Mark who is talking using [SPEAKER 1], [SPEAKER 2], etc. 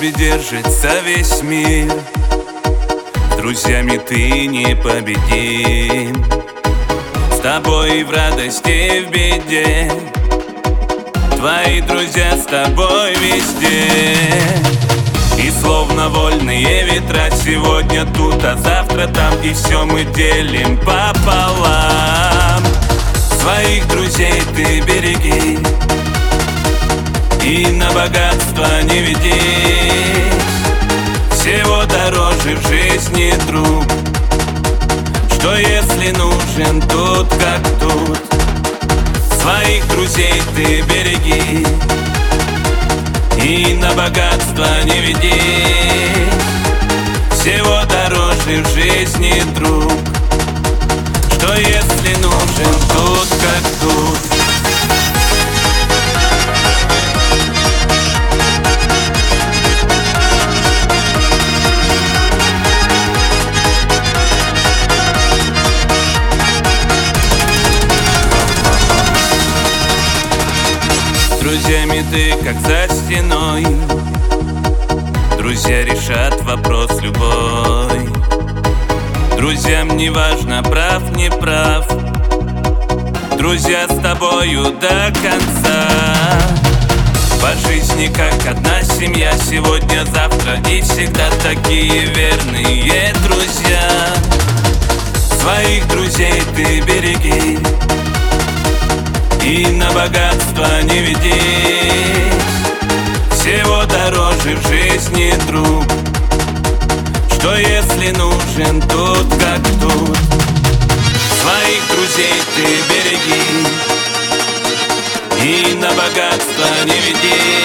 [SPEAKER 1] тебе держится весь мир. С друзьями ты непобедим. С тобой и в радости, и в беде. Твои друзья с тобой везде. И словно вольные ветра, сегодня тут, а завтра там, и все мы делим пополам. Своих друзей ты береги и на богатство не ведись. Всего дороже в жизни друг, что если нужен тут как тут. Своих друзей ты береги и на богатство не ведись. Всего дороже в жизни друг, что если нужен тут как тут. С друзьями ты как за стеной. Друзья решат вопрос любой. Друзьям не важно, прав, не прав. Друзья с тобою до конца. По жизни как одна семья, сегодня, завтра и всегда такие верные друзья. Своих друзей ты береги и на богатство не ведись. Всего дороже в жизни друг, что если нужен тут как тут. Своих друзей ты береги и на богатство не ведись.